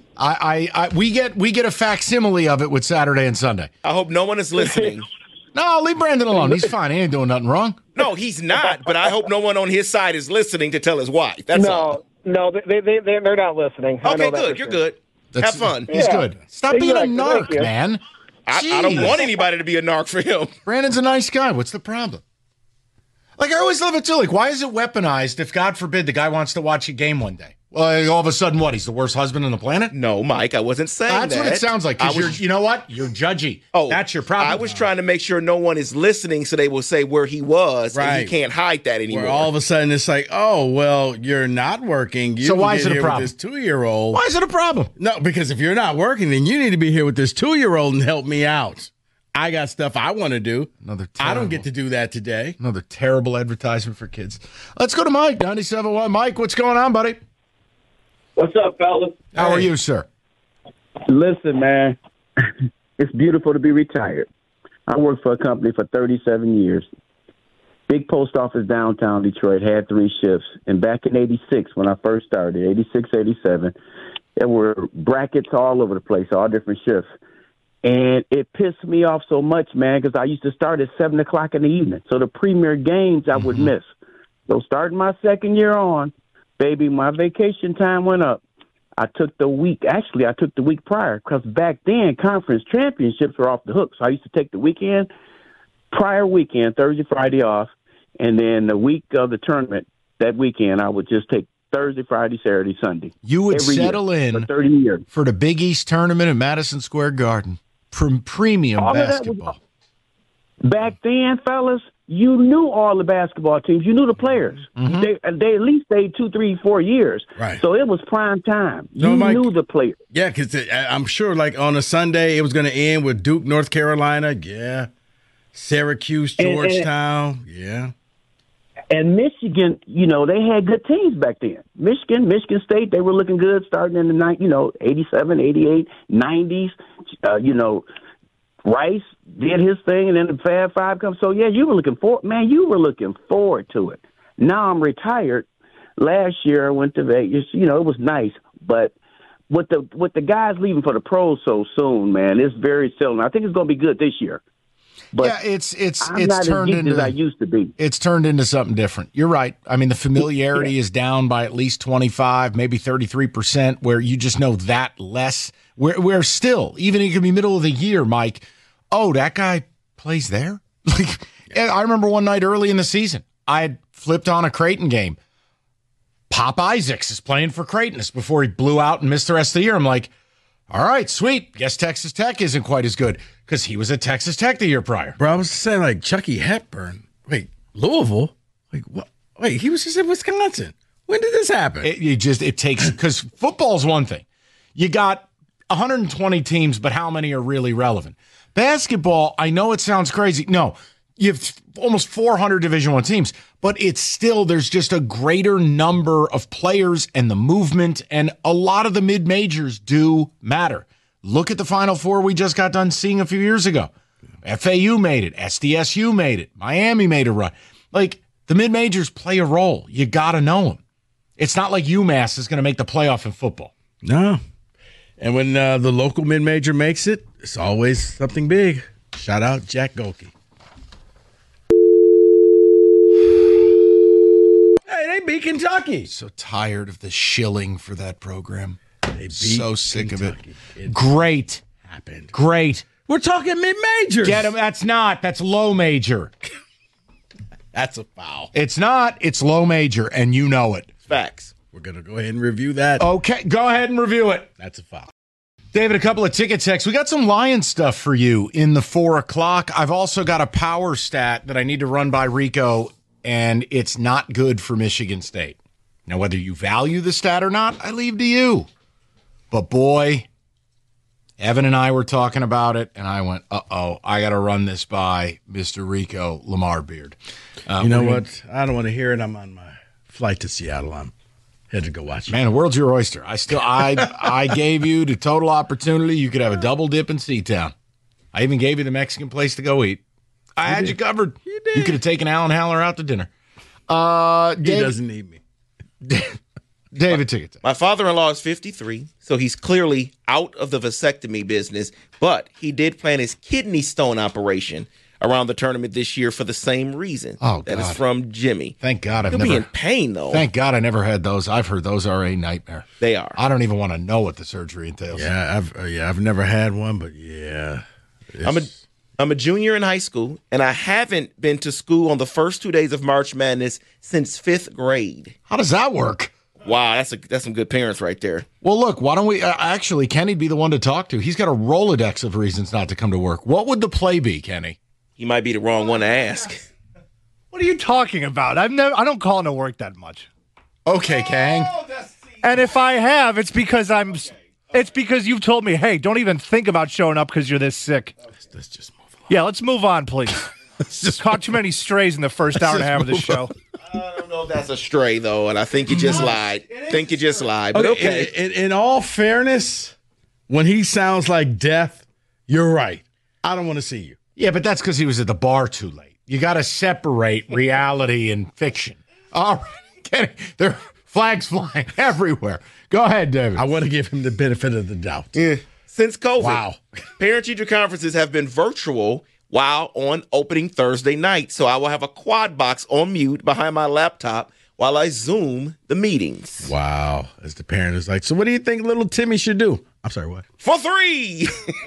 Speaker 3: I, I, I, we get we get a facsimile of it with Saturday and Sunday.
Speaker 5: I hope no one is listening.
Speaker 3: No, leave Brandon alone. He's fine. He ain't doing nothing wrong.
Speaker 5: No, he's not. But I hope no one on his side is listening to tell his wife. That's
Speaker 15: no,
Speaker 5: all.
Speaker 15: no, they they they they're not listening. I
Speaker 5: Okay,
Speaker 15: know that
Speaker 5: good.
Speaker 15: for
Speaker 5: You're
Speaker 15: sure.
Speaker 5: good.
Speaker 3: That's-
Speaker 5: Have fun.
Speaker 3: He's
Speaker 15: Yeah.
Speaker 3: good. Stop being a
Speaker 15: Exactly.
Speaker 3: narc,
Speaker 15: Thank you.
Speaker 3: man.
Speaker 5: I, I don't
Speaker 3: Jeez.
Speaker 5: want anybody to be a narc for him.
Speaker 3: Brandon's a nice guy. What's the problem? Like, I always love it, too. Like, why is it weaponized if, God forbid, the guy wants to watch a game one day? Well, all of a sudden, what? He's the worst husband on the planet?
Speaker 5: No, Mike, I wasn't saying
Speaker 3: That's
Speaker 5: that.
Speaker 3: what it sounds like.
Speaker 5: I
Speaker 3: Because you're,
Speaker 5: was-
Speaker 3: you know what? You're judgy.
Speaker 5: Oh,
Speaker 3: That's your problem.
Speaker 5: I was trying to make sure no one is listening so they will say where he was, and
Speaker 4: Right.
Speaker 5: he can't hide that anymore.
Speaker 4: Where all of a sudden it's like, oh, well, you're not working. You
Speaker 3: So
Speaker 4: can
Speaker 3: why
Speaker 4: get
Speaker 3: is it a
Speaker 4: here
Speaker 3: problem?
Speaker 4: with this two-year-old.
Speaker 3: Why is it a problem?
Speaker 4: No, because if you're not working, then you need to be here with this two-year-old and help me out. I got stuff I want to do.
Speaker 3: Another
Speaker 4: I don't
Speaker 3: terrible-
Speaker 4: get to do that today.
Speaker 3: Another terrible advertisement for kids. Let's go to Mike, ninety-seven point one. Mike, what's going on, buddy?
Speaker 16: What's up, fellas?
Speaker 3: How are you, sir?
Speaker 16: Listen, man, it's beautiful to be retired. I worked for a company for thirty-seven years. Big post office downtown Detroit, had three shifts. And back in eighty-six, when I first started, eighty-six, eighty-seven, there were brackets all over the place, all different shifts. And it pissed me off so much, man, because I used to start at seven o'clock in the evening. So the premier games I would miss. So starting my second year on, baby, my vacation time went up. I took the week. Actually, I took the week prior because back then conference championships were off the hook. So I used to take the weekend, prior weekend, Thursday, Friday off. And then the week of the tournament, that weekend, I would just take Thursday, Friday, Saturday, Sunday.
Speaker 3: You would
Speaker 16: Every
Speaker 3: settle
Speaker 16: year
Speaker 3: in
Speaker 16: for thirty years.
Speaker 3: for the Big East tournament at Madison Square Garden. From premium
Speaker 16: All of that
Speaker 3: basketball.
Speaker 16: was- back then, fellas, you knew all the basketball teams. You knew the players.
Speaker 3: Mm-hmm.
Speaker 16: They, they at least stayed two, three, four years.
Speaker 4: Right.
Speaker 16: So it was prime time.
Speaker 4: No,
Speaker 16: You
Speaker 4: Mike-
Speaker 16: knew the players.
Speaker 4: Yeah, because I'm sure, like, on a Sunday, it was going to end with Duke, North Carolina. Yeah. Syracuse,
Speaker 16: And- and-
Speaker 4: Georgetown. Yeah.
Speaker 16: And Michigan, you know, they had good teams back then. Michigan, Michigan State, they were looking good starting in the night, you know, eighty-seven, eighty-eight, nineties. Uh, you know, Rice did his thing, and then the Fab Five comes. So yeah, you were looking for man, you were looking forward to it. Now I'm retired. Last year I went to Vegas. You know, it was nice, but with the with the guys leaving for the pros so soon, man, it's very seldom. I think it's going to be good this year. But
Speaker 3: yeah, it's it's
Speaker 16: I'm
Speaker 3: it's
Speaker 16: not
Speaker 3: turned
Speaker 16: as geeked
Speaker 3: into
Speaker 16: as I used to be.
Speaker 3: It's turned into something different. You're right. I mean, the familiarity is down by at least twenty-five, maybe thirty-three percent, where you just know that less. Where where still, even it could be middle of the year, Mike. Oh, that guy plays there. Like, I remember one night early in the season, I had flipped on a Creighton game. Pop Isaacs is playing for Creighton before he blew out and missed the rest of the year. I'm like, all right, sweet. Guess Texas Tech isn't quite as good because he was at Texas Tech the year prior.
Speaker 4: Bro, I was saying, like, Chucky Hepburn. Wait, Louisville? Like, what? Wait, he was just in Wisconsin. When did this happen?
Speaker 3: It, it just, it takes, because football's one thing. You got one hundred twenty teams, but how many are really relevant? Basketball, I know it sounds crazy. No, you have almost four hundred Division One teams, but it's still, there's just a greater number of players and the movement, and a lot of the mid-majors do matter. Look at the Final Four we just got done seeing a few years ago. F A U made it. S D S U made it. Miami made a run. Like, the mid-majors play a role. You got to know them. It's not like UMass is going to make the playoff in football.
Speaker 4: No. And when uh, the local mid-major makes it, it's always something big. Shout out Jack Golke. Hey, they beat Kentucky.
Speaker 3: So tired of the shilling for that program. I'm so sick
Speaker 4: Kentucky.
Speaker 3: of it. Great.
Speaker 4: Happened.
Speaker 3: Great.
Speaker 4: We're talking mid-majors.
Speaker 3: Get him. That's not. That's low major.
Speaker 4: That's a foul.
Speaker 3: It's not. It's low major, and you know it.
Speaker 5: Facts.
Speaker 4: We're going to go ahead and review that.
Speaker 3: Okay, go ahead and review it.
Speaker 4: That's a foul.
Speaker 3: David, a couple of ticket texts. We got some Lions stuff for you in the four o'clock. I've also got a power stat that I need to run by Rico, and it's not good for Michigan State. Now, whether you value the stat or not, I leave to you. But boy, Evan and I were talking about it, and I went, uh-oh, I got to run this by Mister Rico Lamar Beard. Uh,
Speaker 4: you know
Speaker 3: gonna,
Speaker 4: what? I don't want to hear it. I'm on my flight to Seattle. I'm headed to go watch it.
Speaker 3: Man, the world's your oyster. I still, I, I gave you the total opportunity. You could have a double dip in Seatown. I even gave you the Mexican place to go eat. I you had did. you covered. You did. You could have taken Alan Haller out to dinner. Uh,
Speaker 4: he
Speaker 3: David,
Speaker 4: doesn't need me.
Speaker 3: David Ticket.
Speaker 5: My father-in-law is fifty-three, so he's clearly out of the vasectomy business, but he did plan his kidney stone operation around the tournament this year for the same reason.
Speaker 3: Oh, God.
Speaker 5: That is from Jimmy.
Speaker 3: Thank God I've
Speaker 5: He'll
Speaker 3: never.
Speaker 5: be in pain, though.
Speaker 3: Thank God I never had those. I've heard those are a nightmare.
Speaker 5: They are.
Speaker 3: I don't even want to know what the surgery entails.
Speaker 4: Yeah, I've uh, yeah I've never had one, but yeah,
Speaker 5: I'm a I'm a junior in high school, and I haven't been to school on the first two days of March Madness since fifth grade.
Speaker 3: How does that work?
Speaker 5: Wow, that's a, that's some good parents right there.
Speaker 3: Well, look, why don't we uh, actually Kenny'd be the one to talk to. He's got a Rolodex of reasons not to come to work. What would the play be, Kenny?
Speaker 5: He might be the wrong one to ask.
Speaker 6: What are you talking about? I've never. I don't call into work that much.
Speaker 3: Okay, Kang.
Speaker 6: And if I have, it's because I'm. It's because you've told me, hey, don't even think about showing up because you're this sick.
Speaker 4: Let's, let's just move on.
Speaker 6: Yeah, let's move on, please.
Speaker 4: let's just
Speaker 6: caught too many strays in the first hour and a half of the show.
Speaker 5: I don't know if that's a stray, though, and I think you just lied. think you just lied, but okay.
Speaker 4: okay. In, in, in all fairness, when he sounds like death, you're right. I don't want to see you.
Speaker 3: Yeah, but that's because he was at the bar too late. You got to separate reality and fiction. All right, Kenny, there are flags flying everywhere. Go ahead, David.
Speaker 4: I want to give him the benefit of the doubt.
Speaker 5: Yeah. Since COVID,
Speaker 4: wow.
Speaker 5: parent-teacher conferences have been virtual while on opening Thursday night. So I will have a quad box on mute behind my laptop while I Zoom the meetings.
Speaker 4: Wow. As the parent is like, so what do you think little Timmy should do? I'm sorry, what?
Speaker 5: For three!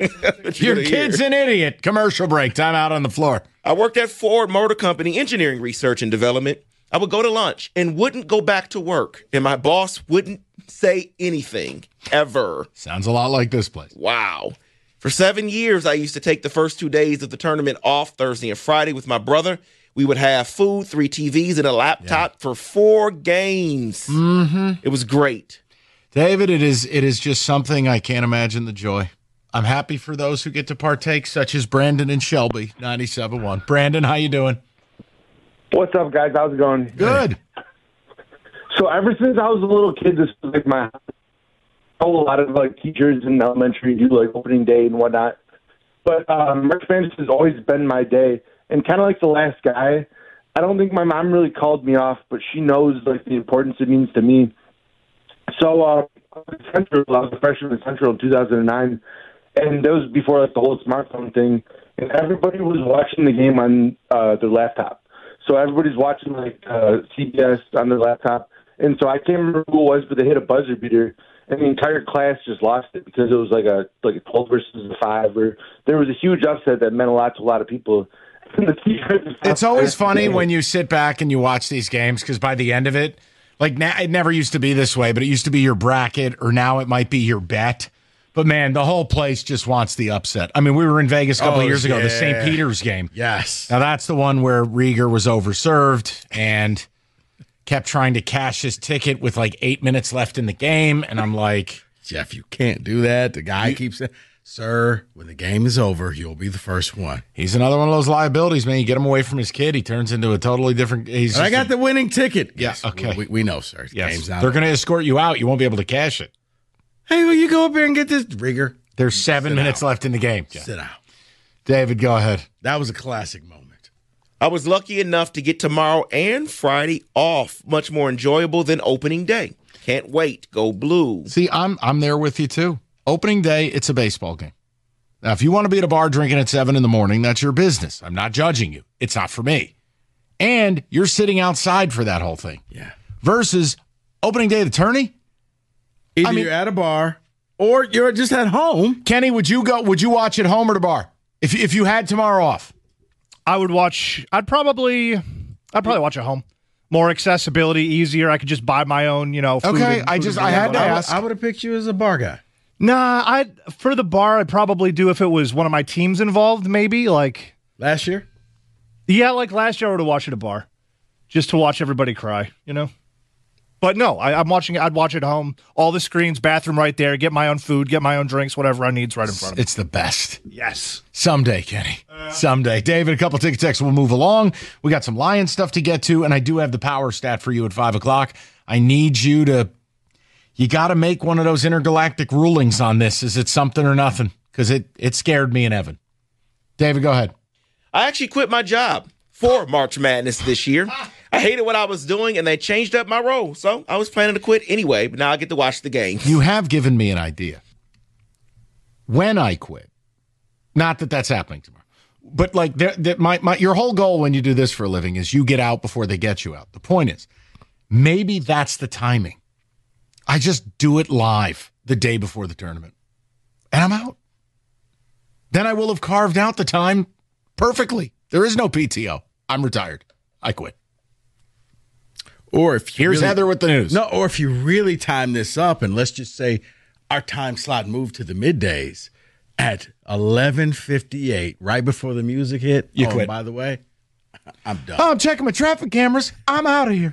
Speaker 3: Your kid's an idiot. Commercial break. Time out on the floor.
Speaker 5: I worked at Ford Motor Company Engineering Research and Development. I would go to lunch and wouldn't go back to work. And my boss wouldn't say anything, ever.
Speaker 3: Sounds a lot like this place.
Speaker 5: Wow. For seven years, I used to take the first two days of the tournament off, Thursday and Friday, with my brother. We would have food, three T Vs, and a laptop yeah. for four games.
Speaker 3: Mm-hmm.
Speaker 5: It was great.
Speaker 3: David, it is it is just something I can't imagine the joy. I'm happy for those who get to partake, such as Brandon and Shelby, ninety-seven point one. Brandon, how you doing?
Speaker 17: What's up, guys? How's it going?
Speaker 3: Good.
Speaker 17: So ever since I was a little kid, this was like my a lot of like teachers in elementary do like opening day and whatnot. But um, March Madness has always been my day, and kind of like the last guy, I don't think my mom really called me off, but she knows like the importance it means to me. So uh, I was Central, I was a freshman in Central in two thousand nine, and that was before like the whole smartphone thing, and everybody was watching the game on uh, their laptop. So everybody's watching like uh, C B S on their laptop, and so I can't remember who it was, but they hit a buzzer beater, and the entire class just lost it because it was like a like a twelve versus a five, or there was a huge upset that meant a lot to a lot of people.
Speaker 3: It's always funny when you sit back and you watch these games because by the end of it, like now, it never used to be this way, but it used to be your bracket, or now it might be your bet. But man, the whole place just wants the upset. I mean, we were in Vegas a couple
Speaker 4: oh,
Speaker 3: of years ago,
Speaker 4: yeah.
Speaker 3: the Saint Peter's game.
Speaker 4: Yes.
Speaker 3: Now that's the one where Rieger was overserved and kept trying to cash his ticket with like eight minutes left in the game. And I'm like,
Speaker 4: Jeff, you can't do that. The guy you, keeps saying, sir, when the game is over, you'll be the first one.
Speaker 3: He's another one of those liabilities, man. You get him away from his kid, he turns into a totally different. He's
Speaker 4: I got
Speaker 3: a,
Speaker 4: the winning ticket.
Speaker 3: Yeah,
Speaker 4: yes,
Speaker 3: okay.
Speaker 4: We, we know, sir. The
Speaker 3: yes.
Speaker 4: game's not
Speaker 3: They're going to escort you out. You won't be able to cash it.
Speaker 4: Hey, will you go up here and get this Rieger?
Speaker 3: There's seven
Speaker 4: Sit
Speaker 3: minutes
Speaker 4: out.
Speaker 3: left in the game. Jeff.
Speaker 4: Sit out.
Speaker 3: David, go ahead.
Speaker 4: That was a classic moment.
Speaker 5: I was lucky enough to get tomorrow and Friday off. Much more enjoyable than opening day. Can't wait. Go Blue.
Speaker 3: See, I'm I'm there with you too. Opening day, it's a baseball game. Now, if you want to be at a bar drinking at seven in the morning, that's your business. I'm not judging you. It's not for me. And you're sitting outside for that whole thing.
Speaker 4: Yeah.
Speaker 3: Versus opening day of the tourney.
Speaker 4: Either
Speaker 3: I mean,
Speaker 4: you're at a bar or you're just at home.
Speaker 3: Kenny, would you go? Would you watch at home or the bar if if you had tomorrow off?
Speaker 6: I would watch. I'd probably. I'd probably watch at home. More accessibility, easier. I could just buy my own. You know. Food
Speaker 3: okay,
Speaker 6: and,
Speaker 3: I
Speaker 6: food
Speaker 3: just
Speaker 6: and
Speaker 3: I had to
Speaker 4: I
Speaker 3: ask.
Speaker 4: would, I would have picked you as a bar guy.
Speaker 6: Nah, I for the bar, I'd probably do if it was one of my teams involved. Maybe like
Speaker 4: last year.
Speaker 6: Yeah, like last year, I would have watched at a bar, just to watch everybody cry. You know. But no, I, I'm watching. I'd watch at home. All the screens, bathroom right there. Get my own food, get my own drinks, whatever I need's right in front of me.
Speaker 3: It's the best.
Speaker 6: Yes.
Speaker 3: Someday, Kenny. Uh, Someday. David, a couple ticket texts. We'll move along. We got some Lions stuff to get to, and I do have the power stat for you at five o'clock. I need you to, you got to make one of those intergalactic rulings on this. Is it something or nothing? Because it, it scared me and Evan. David, go ahead.
Speaker 5: I actually quit my job for March Madness this year. I hated what I was doing, and they changed up my role. So I was planning to quit anyway, but now I get to watch the game.
Speaker 3: You have given me an idea. When I quit, not that that's happening tomorrow, but like that, my, my your whole goal when you do this for a living is you get out before they get you out. The point is, maybe that's the timing. I just do it live the day before the tournament, and I'm out. Then I will have carved out the time perfectly. There is no P T O. I'm retired. I quit.
Speaker 4: Or if you
Speaker 3: Here's
Speaker 4: really,
Speaker 3: Heather with the news.
Speaker 4: No, or if you really time this up, and let's just say our time slot moved to the middays at eleven fifty-eight, right before the music hit.
Speaker 3: You
Speaker 4: oh,
Speaker 3: quit.
Speaker 4: By the way, I'm done.
Speaker 3: Oh, I'm checking my traffic cameras. I'm out of here.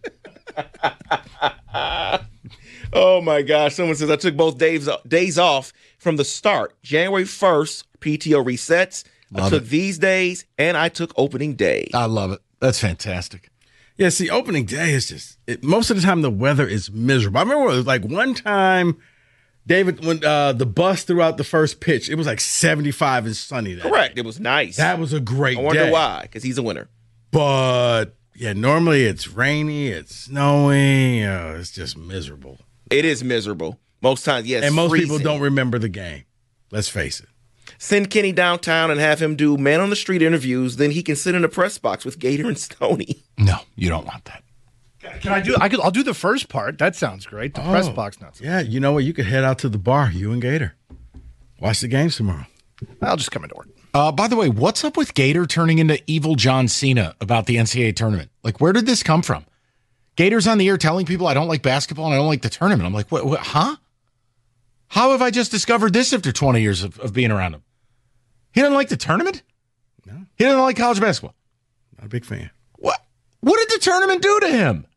Speaker 5: Oh, my gosh. Someone says I took both days, days off from the start. January first, P T O resets.
Speaker 3: Love
Speaker 5: I took
Speaker 3: it.
Speaker 5: these days, and I took opening day.
Speaker 3: I love it. That's fantastic.
Speaker 4: Yeah, see, opening day is just, it, most of the time the weather is miserable. I remember it was like one time, David, when uh, the bus threw out the first pitch, it was like seventy-five and sunny that
Speaker 5: Correct.
Speaker 4: day.
Speaker 5: It was nice.
Speaker 4: That was a great
Speaker 5: I wonder
Speaker 4: day.
Speaker 5: why, because he's a winner.
Speaker 4: But, yeah, normally it's rainy, it's snowy, you know, it's just miserable.
Speaker 5: It is miserable. Most times, yes.
Speaker 4: And most
Speaker 5: freezing.
Speaker 4: people don't remember the game. Let's face it.
Speaker 5: Send Kenny downtown and have him do man on the street interviews. Then he can sit in a press box with Gator and Stoney.
Speaker 3: No, you don't want that.
Speaker 6: Can I do? I could. I'll do the first part. That sounds great. The
Speaker 4: Oh,
Speaker 6: press box, not.
Speaker 4: Yeah, you know what? You could head out to the bar, you and Gator. Watch the games tomorrow.
Speaker 6: I'll just come into work.
Speaker 3: Uh, by the way, what's up with Gator turning into evil John Cena about the N C double A tournament? Like, where did this come from? Gator's on the air telling people I don't like basketball and I don't like the tournament. I'm like, what? what huh? How have I just discovered this after twenty years of, of being around him? He doesn't like the tournament?
Speaker 4: No.
Speaker 3: He doesn't like college basketball?
Speaker 4: Not a big fan.
Speaker 3: What? What did the tournament do to him?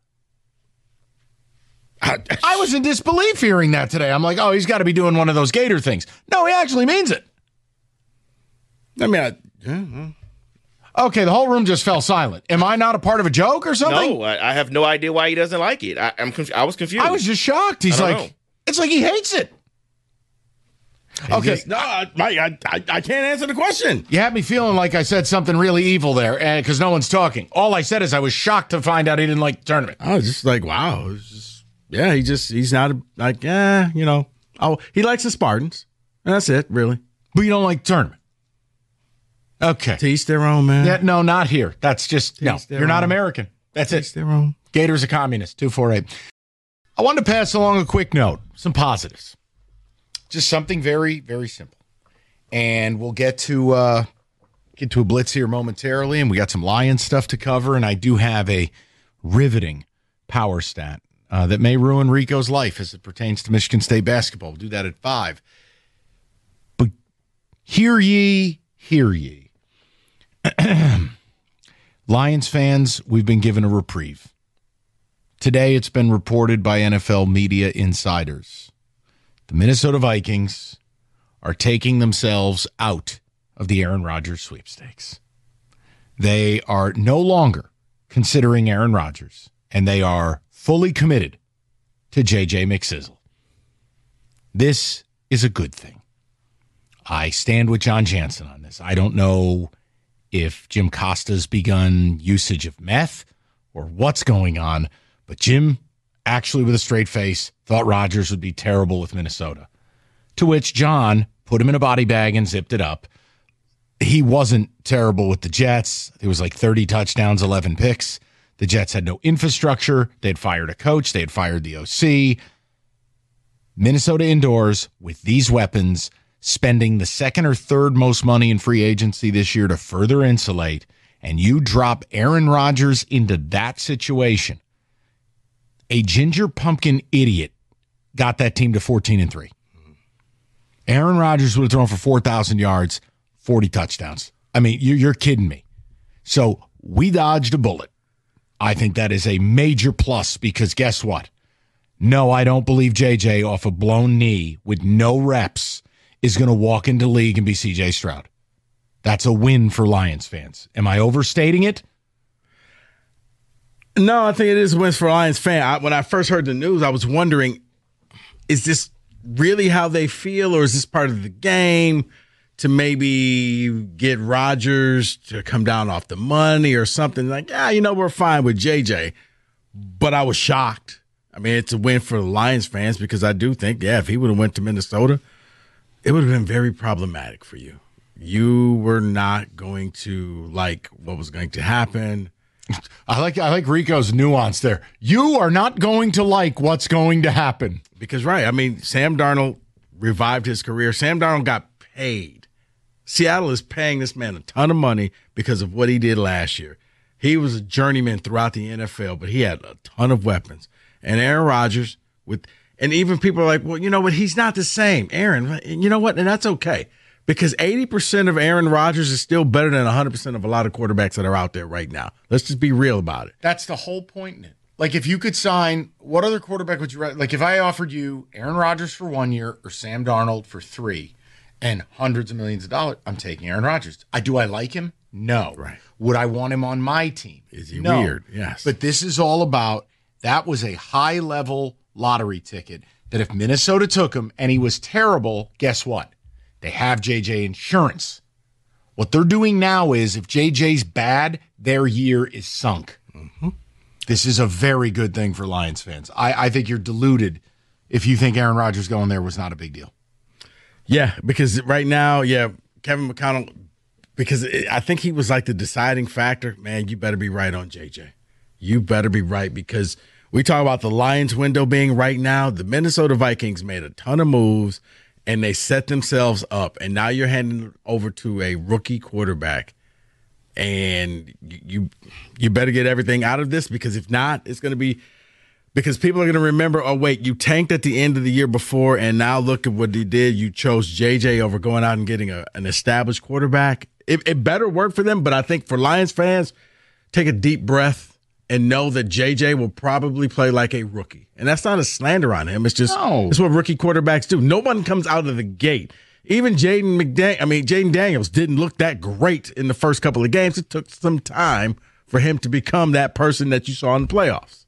Speaker 3: I, I was in disbelief hearing that today. I'm like, oh, he's got to be doing one of those Gator things. No, he actually means it.
Speaker 4: I mean, I, yeah, well.
Speaker 3: Okay, the whole room just fell silent. Am I not a part of a joke or something?
Speaker 5: No, I, I have no idea why he doesn't like it. I, I'm conf- I was confused.
Speaker 3: I was just shocked. He's
Speaker 5: I don't
Speaker 3: like,
Speaker 5: know.
Speaker 3: it's like he hates it.
Speaker 4: He
Speaker 3: Okay.
Speaker 4: just- no, I, I, I, I can't answer the question.
Speaker 3: You had me feeling like I said something really evil there because no one's talking. All I said is I was shocked to find out he didn't like the tournament.
Speaker 4: I was just like, wow. It's just, yeah, he just, he's not a, like, yeah, you know. Oh, he likes the Spartans. And that's it, really.
Speaker 3: But you don't like the tournament. Okay.
Speaker 4: To each their own, man.
Speaker 3: Yeah, no, not here. That's just, no,
Speaker 4: each their
Speaker 3: you're not
Speaker 4: own.
Speaker 3: American. That's
Speaker 4: To
Speaker 3: it.
Speaker 4: each their own.
Speaker 3: Gator's a communist, two four eight. I wanted to pass along a quick note, some positives. Just something very, very simple. And we'll get to uh, get to a blitz here momentarily, and we got some Lions stuff to cover, and I do have a riveting power stat uh, that may ruin Rico's life as it pertains to Michigan State basketball. We'll do that at five. But hear ye, hear ye. Lions fans, we've been given a reprieve. Today, it's been reported by N F L media insiders. The Minnesota Vikings are taking themselves out of the Aaron Rodgers sweepstakes. They are no longer considering Aaron Rodgers, and they are fully committed to J J McSizzle. This is a good thing. I stand with John Jansen on this. I don't know if Jim Costa's begun usage of meth or what's going on, but Jim, actually with a straight face, thought Rodgers would be terrible with Minnesota. To which John put him in a body bag and zipped it up. He wasn't terrible with the Jets. It was like thirty touchdowns, eleven picks. The Jets had no infrastructure. They had fired a coach. They had fired the O C. Minnesota indoors with these weapons, spending the second or third most money in free agency this year to further insulate, and you drop Aaron Rodgers into that situation. A ginger pumpkin idiot got that team to fourteen and three. Aaron Rodgers would have thrown for four thousand yards, forty touchdowns. I mean, you're kidding me. So we dodged a bullet. I think that is a major plus because guess what? No, I don't believe J J off a blown knee with no reps is going to walk into the league and be C J Stroud. That's a win for Lions fans. Am I overstating it?
Speaker 4: No, I think it is a win for Lions fan. I, when I first heard the news, I was wondering, is this really how they feel, or is this part of the game to maybe get Rodgers to come down off the money or something? Like, yeah, you know, we're fine with J J. But I was shocked. I mean, it's a win for the Lions fans because I do think, yeah, if he would have went to Minnesota, it would have been very problematic for you. You were not going to like what was going to happen.
Speaker 3: I like I like Rico's nuance there. You are not going to like what's going to happen.
Speaker 4: Because, right, I mean, Sam Darnold revived his career. Sam Darnold got paid. Seattle is paying this man a ton of money because of what he did last year. He was a journeyman throughout the N F L, but he had a ton of weapons. And Aaron Rodgers, with, and even people are like, well, you know what, he's not the same. Aaron, you know what, and that's okay. Because eighty percent of Aaron Rodgers is still better than one hundred percent of a lot of quarterbacks that are out there right now. Let's just be real about it.
Speaker 3: That's the whole point in it. Like, if you could sign, what other quarterback would you rather? Like, if I offered you Aaron Rodgers for one year or Sam Darnold for three and hundreds of millions of dollars, I'm taking Aaron Rodgers. I, do I like him? No.
Speaker 4: Right.
Speaker 3: Would I want him on my team?
Speaker 4: Is he
Speaker 3: no.
Speaker 4: weird? Yes.
Speaker 3: But this is all about, that was a high-level lottery ticket that if Minnesota took him and he was terrible, guess what? They have J J insurance. What they're doing now is if J J's bad, their year is sunk.
Speaker 4: Mm-hmm.
Speaker 3: This is a very good thing for Lions fans. I, I think you're deluded if you think Aaron Rodgers going there was not a big deal.
Speaker 4: Yeah, because right now, yeah, Kevin McConnell, because it, I think he was like the deciding factor. Man, you better be right on J J. You better be right because we talk about the Lions window being right now. The Minnesota Vikings made a ton of moves. And they set themselves up, and now you're handing it over to a rookie quarterback, and you you better get everything out of this because if not, it's going to be because people are going to remember, oh, wait, you tanked at the end of the year before, and now look at what he did. You chose J J over going out and getting a, an established quarterback. It, it better work for them, but I think for Lions fans, take a deep breath and know that J J will probably play like a rookie. And that's not a slander on him. It's just
Speaker 3: no.
Speaker 4: It's what rookie quarterbacks do. No one comes out of the gate. Even Jaden McDaniels, I mean, Jaden Daniels didn't look that great in the first couple of games. It took some time for him to become that person that you saw in the playoffs.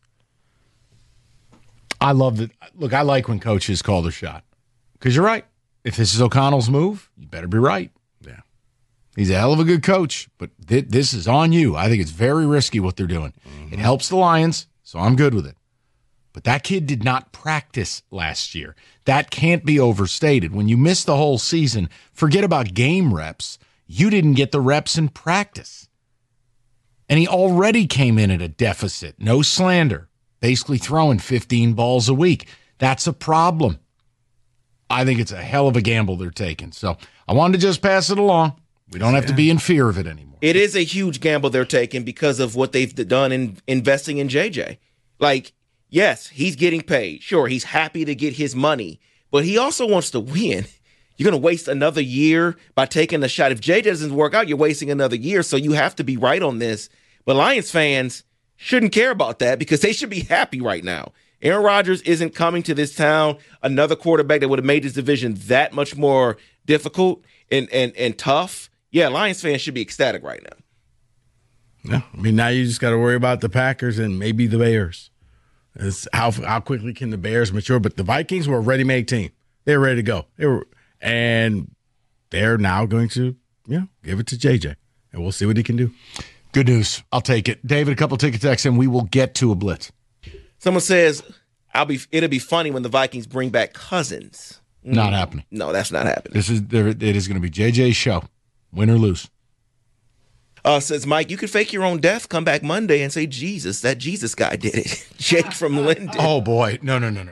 Speaker 3: I love that. Look, I like when coaches call their shot. Because you're right. If this is O'Connell's move, you better be right.
Speaker 4: Yeah.
Speaker 3: He's a hell of a good coach, but th- this is on you. I think it's very risky what they're doing. Mm-hmm. It helps the Lions, so I'm good with it. But that kid did not practice last year. That can't be overstated. When you miss the whole season, forget about game reps. You didn't get the reps in practice. And he already came in at a deficit. No slander. Basically throwing fifteen balls a week. That's a problem. I think it's a hell of a gamble they're taking. So I wanted to just pass it along. We don't have to be in fear of it anymore.
Speaker 5: It is a huge gamble they're taking because of what they've done in investing in J J. Like, yes, he's getting paid. Sure, he's happy to get his money, but he also wants to win. You're going to waste another year by taking a shot. If J J doesn't work out, you're wasting another year, so you have to be right on this. But Lions fans shouldn't care about that because they should be happy right now. Aaron Rodgers isn't coming to this town, another quarterback that would have made this division that much more difficult and, and, and tough. Yeah, Lions fans should be ecstatic right now.
Speaker 4: Yeah, I mean, now you just got to worry about the Packers and maybe the Bears. It's how how quickly can the Bears mature? But the Vikings were a ready-made team. They were ready to go. They were, and they're now going to, you know, give it to J J, and we'll see what he can do.
Speaker 3: Good news. I'll take it. David, a couple ticket texts, and we will get to a blitz.
Speaker 5: Someone says, "I'll be. It'll be funny when the Vikings bring back Cousins." Mm.
Speaker 3: Not happening.
Speaker 5: No, that's not happening.
Speaker 3: This is there. It is going to be J J's show, win or lose.
Speaker 5: Uh, says Mike, you could fake your own death, come back Monday, and say Jesus. That Jesus guy did it. Jake from Linden.
Speaker 3: Oh boy, no, no, no, no, no.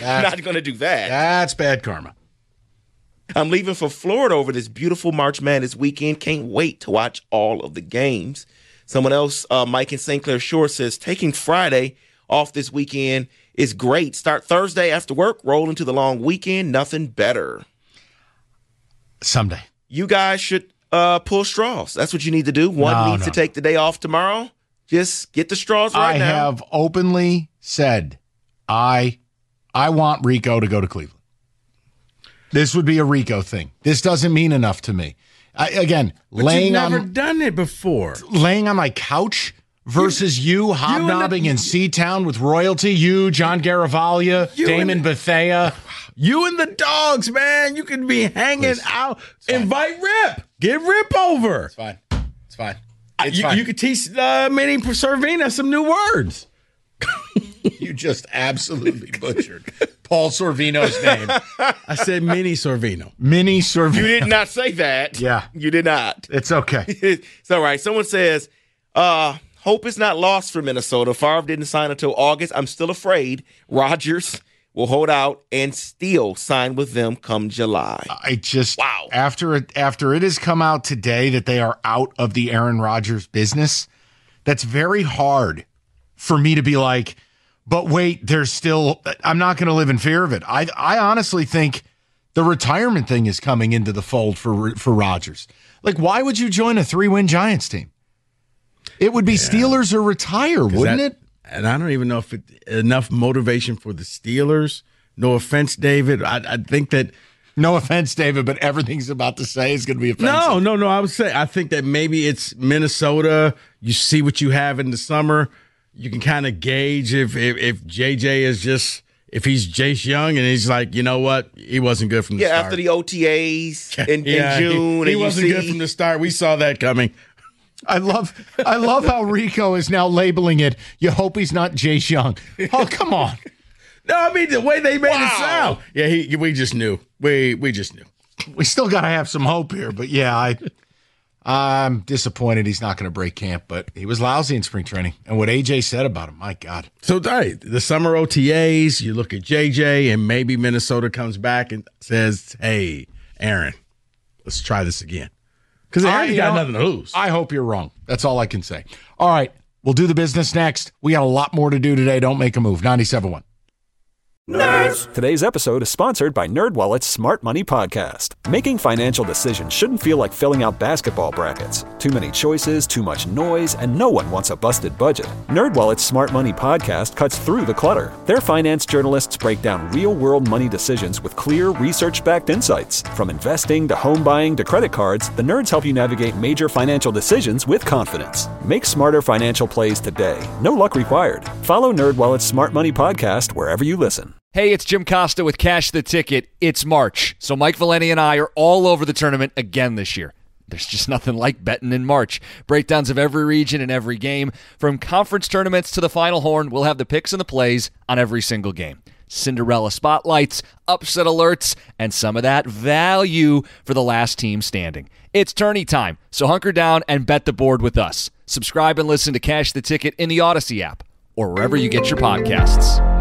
Speaker 5: I'm not going to do that.
Speaker 3: That's bad karma.
Speaker 5: I'm leaving for Florida over this beautiful March Madness weekend. Can't wait to watch all of the games. Someone else, uh, Mike in Saint Clair Shore, says taking Friday off this weekend is great. Start Thursday after work, roll into the long weekend. Nothing better.
Speaker 3: Someday.
Speaker 5: You guys should uh, pull straws. That's what you need to do. One
Speaker 3: No,
Speaker 5: needs
Speaker 3: no.
Speaker 5: to take the day off tomorrow. Just get the straws right
Speaker 3: I
Speaker 5: now.
Speaker 3: have openly said I I want Rico to go to Cleveland. This would be a Rico thing. This doesn't mean enough to me. I, again,
Speaker 4: But
Speaker 3: laying
Speaker 4: you've never
Speaker 3: on
Speaker 4: done it before.
Speaker 3: laying on my couch versus you, you hobnobbing
Speaker 4: you
Speaker 3: in Seatown with royalty. You, John Garavalia,
Speaker 4: You
Speaker 3: Damon
Speaker 4: and-
Speaker 3: Bethea.
Speaker 4: You and the dogs, man. You can be hanging out. Invite Rip. Get Rip over.
Speaker 3: It's fine. It's fine. It's
Speaker 4: you,
Speaker 3: fine.
Speaker 4: you could teach uh, Minnie Servina some new words.
Speaker 3: You just absolutely butchered Paul Sorvino's name.
Speaker 4: I said Minnie Sorvino.
Speaker 3: Minnie Sorvino.
Speaker 5: You did not say that.
Speaker 3: Yeah.
Speaker 5: You did not.
Speaker 3: It's okay.
Speaker 5: It's all right. Someone says, uh, hope is not lost for Minnesota. Favre didn't sign until August. I'm still afraid Rodgers will hold out and still sign with them come July.
Speaker 3: I just
Speaker 5: wow.
Speaker 3: After it after it has come out today that they are out of the Aaron Rodgers business, that's very hard for me to be like, but wait, there's still I'm not going to live in fear of it. I I honestly think the retirement thing is coming into the fold for for Rodgers. Like, why would you join a three-win Giants team? It would be yeah. Steelers or retire, wouldn't
Speaker 4: that,
Speaker 3: it?
Speaker 4: And I don't even know if it enough motivation for the Steelers. No offense, David. I, I think that.
Speaker 3: No offense, David, but everything's about to say is going to be offensive.
Speaker 4: No, no, no. I would say I think that maybe it's Minnesota. You see what you have in the summer. You can kind of gauge if, if if J J is just if he's Jace Young and he's like, you know what, he wasn't good from the
Speaker 5: yeah,
Speaker 4: start.
Speaker 5: Yeah, after the O T As in,
Speaker 4: yeah,
Speaker 5: in June,
Speaker 4: he, he
Speaker 5: and
Speaker 4: wasn't
Speaker 5: you
Speaker 4: good
Speaker 5: see,
Speaker 4: from the start. We saw that coming.
Speaker 3: I love I love how Rico is now labeling it. You hope he's not Jace Young. Oh, come on.
Speaker 4: No, I mean the way they made
Speaker 5: wow.
Speaker 4: it sound. Yeah, he, we just knew. We we just knew.
Speaker 3: We still got to have some hope here, but yeah, I I'm disappointed he's not going to break camp, but he was lousy in spring training. And what A J said about him, my God.
Speaker 4: So, right, the summer O T As, you look at J J, and maybe Minnesota comes back and says, hey, Aaron, let's try this again. Because Aaron's got nothing to lose.
Speaker 3: I hope you're wrong. That's all I can say. All right, we'll do the business next. We got a lot more to do today. Don't make a move. ninety-seven point one.
Speaker 7: Nerds. Today's episode is sponsored by NerdWallet's Smart Money Podcast. Making financial decisions shouldn't feel like filling out basketball brackets. Too many choices, too much noise, and no one wants a busted budget. NerdWallet's Smart Money Podcast cuts through the clutter. Their finance journalists break down real-world money decisions with clear, research-backed insights. From investing to home buying to credit cards, the nerds help you navigate major financial decisions with confidence. Make smarter financial plays today. No luck required. Follow NerdWallet's Smart Money Podcast wherever you listen.
Speaker 18: Hey, it's Jim Costa with Cash the Ticket. It's March, so Mike Valeni and I are all over the tournament again this year. There's just nothing like betting in March. Breakdowns of every region and every game. From conference tournaments to the Final Horn, we'll have the picks and the plays on every single game. Cinderella spotlights, upset alerts, and some of that value for the last team standing. It's tourney time, so hunker down and bet the board with us. Subscribe and listen to Cash the Ticket in the Odyssey app or wherever you get your podcasts.